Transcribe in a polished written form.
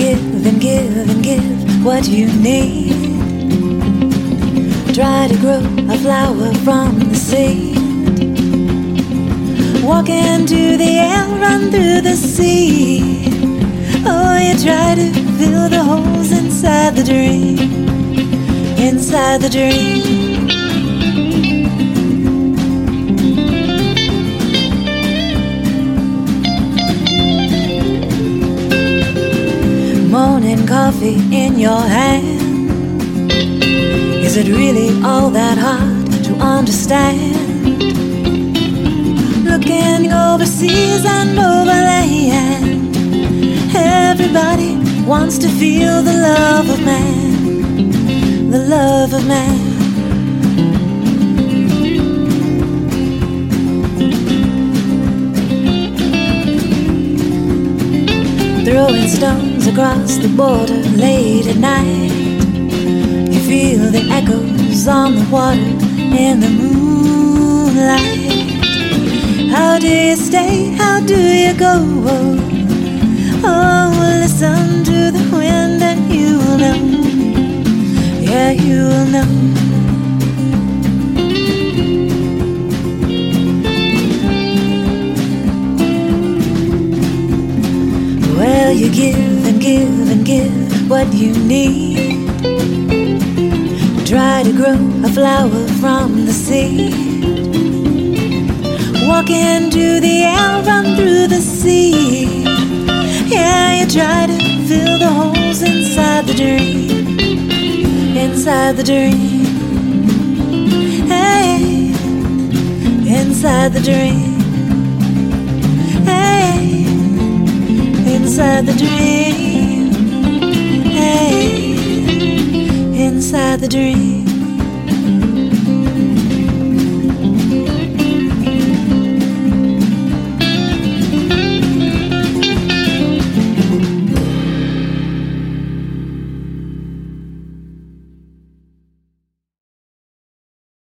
give and give and give what you need. Try to grow a flower from the seed. Walk into the air, run through the sea. Oh, you try to fill the holes inside the dream, inside the dream. Morning coffee in your hand. Is it really all that hard to understand? Looking overseas and overland, everybody wants to feel the love of man, the love of man. Throwing stones across the border late at night. You feel the echoes on the water in the moonlight. How do you stay? How do you go? Oh, listen to the wind and you will know. Yeah, you will know. Well, you give and give and give what you need. Try to grow a flower from the seed. Walk into the air, run through the sea. Yeah, you try to fill the holes inside the dream, inside the dream. Hey, inside the dream. Hey, inside the dream. Hey, inside the dream.